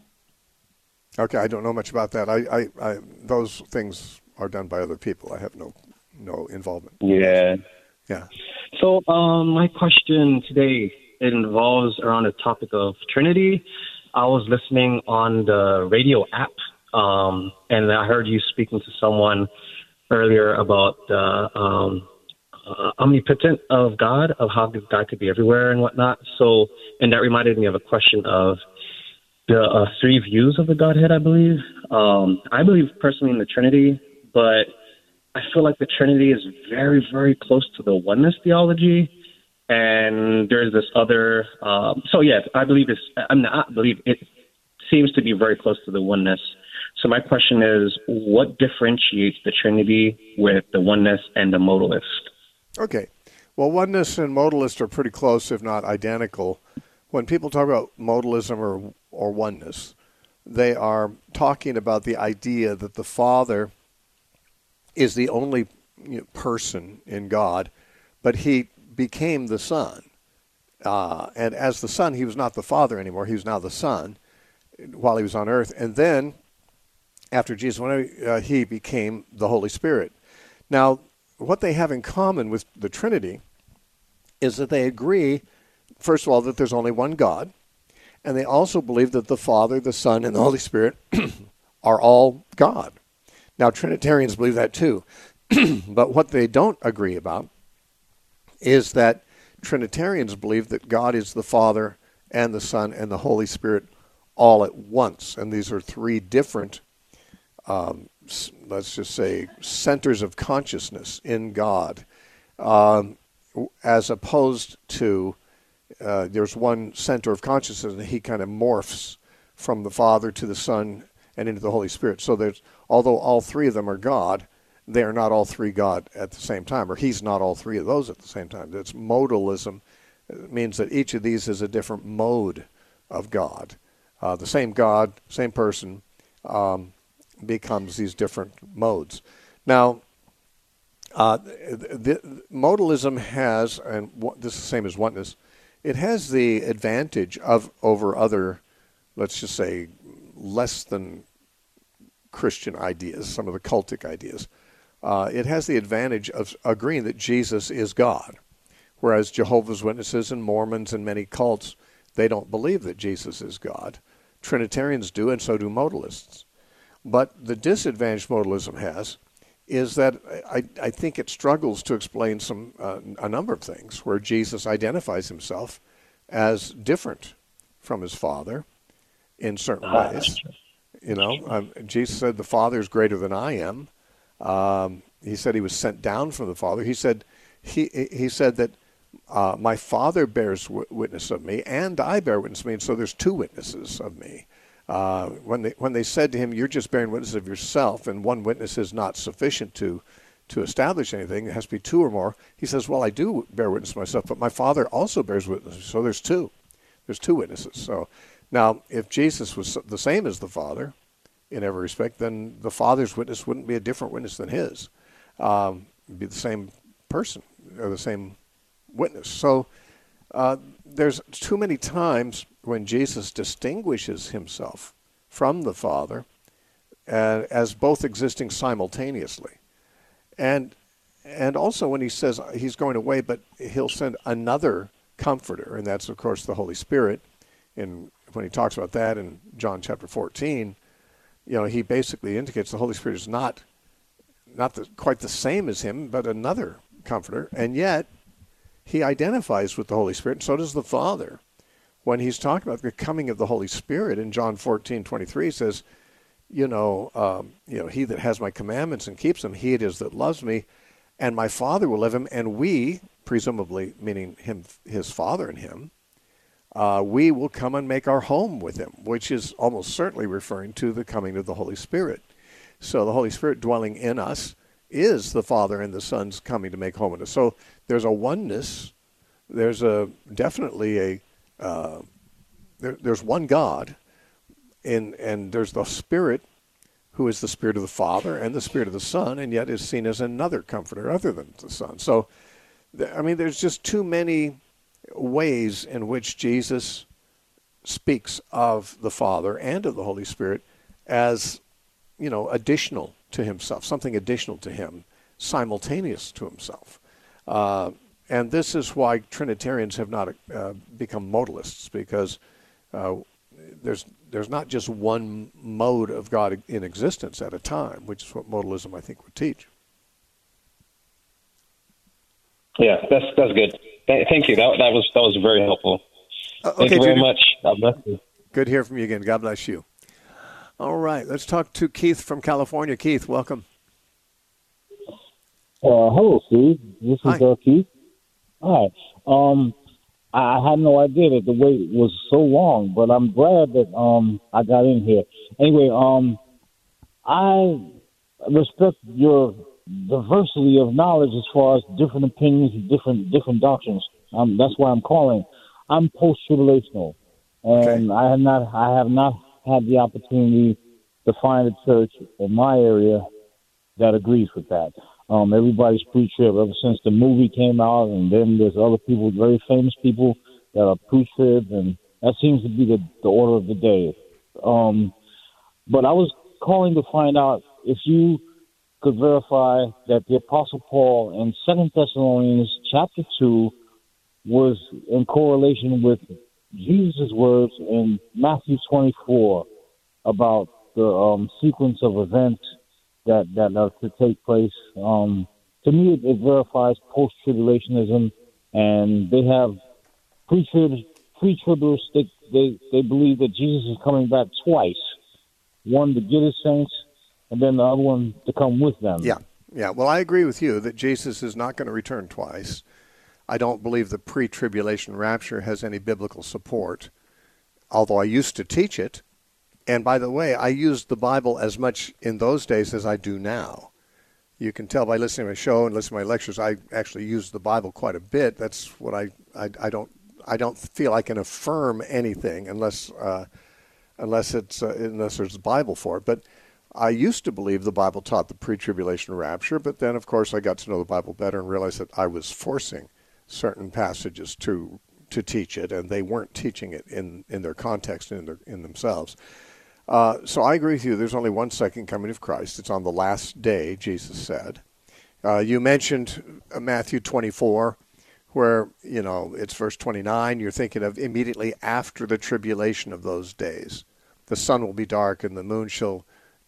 Okay, I don't know much about that. I, I, I, those things are done by other people. I have no, no involvement. Yeah. Yeah. So, um, my question today involves around the topic of Trinity. I was listening on the radio app, um, and I heard you speaking to someone earlier about the um, uh, omnipotent of God, of how God could be everywhere and whatnot. So, and that reminded me of a question of the uh, three views of the Godhead, I believe. Um, I believe personally in the Trinity, but I feel like the Trinity is very, very close to the oneness theology. And there's this other, um, so yeah, I believe it's, I'm not I believe it seems to be very close to the oneness. So my question is, what differentiates the Trinity with the oneness and the modalist? Okay. Well, oneness and modalist are pretty close, if not identical. When people talk about modalism or or oneness, they are talking about the idea that the Father is the only you know, person in God, but he became the Son. Uh, and as the Son, he was not the Father anymore. He was now the Son while he was on earth. And then, after Jesus went, uh, he became the Holy Spirit. Now, what they have in common with the Trinity is that they agree, first of all, that there's only one God. And they also believe that the Father, the Son, and the Holy Spirit are all God. Now, Trinitarians believe that too. But what they don't agree about is that Trinitarians believe that God is the Father and the Son and the Holy Spirit all at once. And these are three different, um, let's just say, centers of consciousness in God, um, as opposed to Uh, there's one center of consciousness, and he kind of morphs from the Father to the Son and into the Holy Spirit. So there's, although all three of them are God, they are not all three God at the same time, or he's not all three of those at the same time. That's modalism. It means that each of these is a different mode of God. Uh, the same God, same person, um, becomes these different modes. Now, uh, the, the, modalism has, and what, this is the same as oneness, it has the advantage of over other, let's just say, less than Christian ideas, some of the cultic ideas. Uh, it has the advantage of agreeing that Jesus is God, whereas Jehovah's Witnesses and Mormons and many cults, they don't believe that Jesus is God. Trinitarians do, and so do modalists. But the disadvantage modalism has is that I, I think it struggles to explain some uh, a number of things where Jesus identifies himself as different from his Father in certain ways. You know, um, Jesus said the Father is greater than I am. Um, he said he was sent down from the Father. He said he he said that uh, my Father bears w- witness of me, and I bear witness of me. And so there's two witnesses of me. Uh, when they when they said to him, "You're just bearing witness of yourself, and one witness is not sufficient to to establish anything. It has to be two or more." He says, "Well, I do bear witness of myself, but my Father also bears witness." So there's two. There's two witnesses. So now, if Jesus was the same as the Father in every respect, then the Father's witness wouldn't be a different witness than his. Um, it'd be the same person or the same witness. So uh, there's too many times when Jesus distinguishes himself from the Father uh, as both existing simultaneously. And and also when he says he's going away, but he'll send another comforter, and that's, of course, the Holy Spirit. And when he talks about that in John chapter fourteen, you know, he basically indicates the Holy Spirit is not not the, quite the same as him, but another comforter. And yet he identifies with the Holy Spirit, and so does the Father. When he's talking about the coming of the Holy Spirit in John fourteen twenty-three, he says, you know, um, you know, he that has my commandments and keeps them, he it is that loves me, and my Father will love him, and we, presumably meaning him, his Father and him, uh, we will come and make our home with him, which is almost certainly referring to the coming of the Holy Spirit. So the Holy Spirit dwelling in us is the Father and the Son's coming to make home with us. So there's a oneness. There's a definitely a uh, there, there's one God, and and there's the Spirit, who is the Spirit of the Father and the Spirit of the Son, and yet is seen as another comforter other than the Son. So, I mean, there's just too many ways in which Jesus speaks of the Father and of the Holy Spirit as, you know, additional to himself, something additional to him, simultaneous to himself. Uh, and this is why Trinitarians have not uh, become modalists, because uh, there's there's not just one mode of God in existence at a time, which is what modalism, I think, would teach. Yeah, that's that's good. Th- thank you. That that was that was very helpful. Uh, okay, thank you very Judy. much. God bless you. Good to hear from you again. God bless you. All right, let's talk to Keith from California. Keith, welcome. Uh, hello, Steve. This is uh, Keith. Hi. Um, I had no idea that the wait was so long, but I'm glad that um I got in here. Anyway, um, I respect your diversity of knowledge as far as different opinions and different different doctrines. Um, that's why I'm calling. I'm post-tribulational, and okay. I have not I have not had the opportunity to find a church in my area that agrees with that. Um, everybody's pre-trib ever since the movie came out, and then there's other people, very famous people that are pre-trib, and that seems to be the, the order of the day. Um, but I was calling to find out if you could verify that the Apostle Paul in Second Thessalonians chapter two was in correlation with Jesus' words in Matthew twenty-four about the um, sequence of events that that are to take place. Um, to me, it, it verifies post-tribulationism, and they have pre-trib, pre-tribbers. They, they they believe that Jesus is coming back twice, one to get his saints, and then the other one to come with them. Yeah, yeah. Well, I agree with you that Jesus is not going to return twice. I don't believe the pre-tribulation rapture has any biblical support, although I used to teach it. And by the way, I used the Bible as much in those days as I do now. You can tell by listening to my show and listening to my lectures, I actually use the Bible quite a bit. That's what I, I, I don't I don't feel I can affirm anything unless uh, unless it's uh, unless there's a Bible for it. But I used to believe the Bible taught the pre-tribulation rapture, but then of course I got to know the Bible better and realized that I was forcing certain passages to to teach it, and they weren't teaching it in, in their context and in their in themselves. Uh, so I agree with you. There's only one second coming of Christ. It's on the last day, Jesus said. Uh, you mentioned Matthew twenty-four, where, you know, it's verse twenty-nine. You're thinking of immediately after the tribulation of those days. The sun will be dark and the moon shall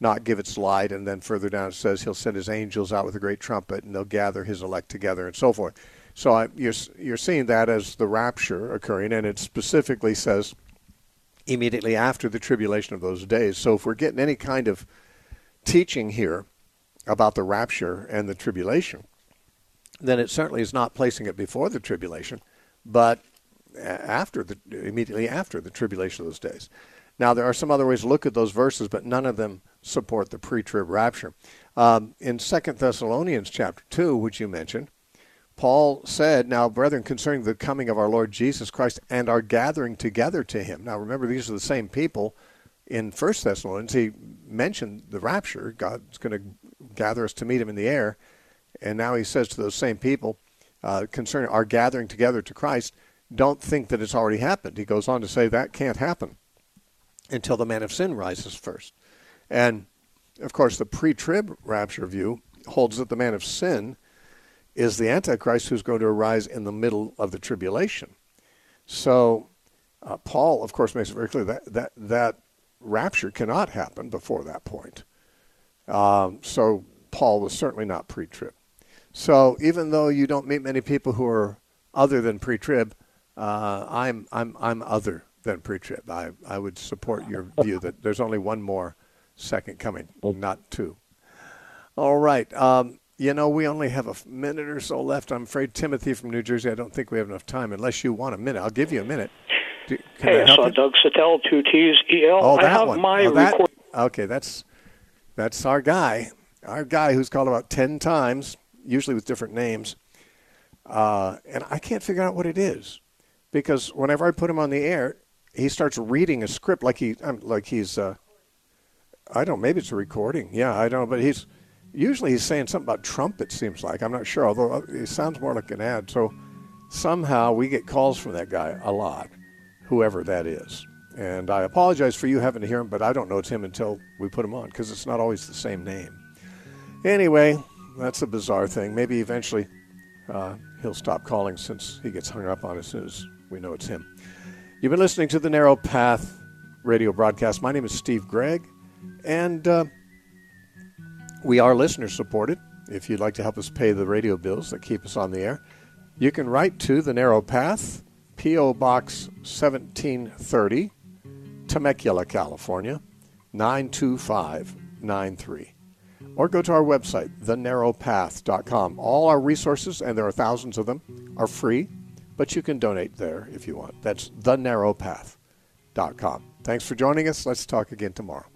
not give its light. And then further down it says he'll send his angels out with a great trumpet, and they'll gather his elect together, and so forth. So I, you're, you're seeing that as the rapture occurring, and it specifically says immediately after the tribulation of those days. So if we're getting any kind of teaching here about the rapture and the tribulation, then it certainly is not placing it before the tribulation, but after the immediately after the tribulation of those days. Now, there are some other ways to look at those verses, but none of them support the pre-trib rapture. Um, in Second Thessalonians chapter two, which you mentioned, Paul said, "Now, brethren, concerning the coming of our Lord Jesus Christ and our gathering together to him." Now, remember, these are the same people in First Thessalonians. He mentioned the rapture. God's going to gather us to meet him in the air. And now he says to those same people, uh, concerning our gathering together to Christ, don't think that it's already happened. He goes on to say that can't happen until the man of sin rises first. And, of course, the pre-trib rapture view holds that the man of sin is the Antichrist who's going to arise in the middle of the tribulation. So uh, Paul, of course, makes it very clear that that, that rapture cannot happen before that point. Um, so Paul was certainly not pre-trib. So even though you don't meet many people who are other than pre-trib, uh, I'm I'm I'm other than pre-trib. I I would support your view that there's only one more second coming, not two. All right. Um, you know, we only have a minute or so left. I'm afraid Timothy from New Jersey, I don't think we have enough time. Unless you want a minute, I'll give you a minute. Do, can hey, I help so you? Doug Sattel, two T's, E L. Oh, that I have one. my oh, that, record. Okay, that's that's our guy. Our guy who's called about ten times, usually with different names. Uh, and I can't figure out what it is. Because whenever I put him on the air, he starts reading a script like he, um, like he's, uh, I don't know, maybe it's a recording. Yeah, I don't know. But he's, usually he's saying something about Trump, it seems like. I'm not sure, although it sounds more like an ad. So somehow we get calls from that guy a lot, whoever that is. And I apologize for you having to hear him, but I don't know it's him until we put him on, because it's not always the same name. Anyway, that's a bizarre thing. Maybe eventually uh, he'll stop calling since he gets hung up on as soon as we know it's him. You've been listening to the Narrow Path radio broadcast. My name is Steve Gregg, and uh, we are listener-supported. If you'd like to help us pay the radio bills that keep us on the air, you can write to the Narrow Path, P O. Box seventeen thirty, Temecula, California, nine two five nine three. Or go to our website, the narrow path dot com. All our resources, and there are thousands of them, are free, but you can donate there if you want. That's the narrow path dot com. Thanks for joining us. Let's talk again tomorrow.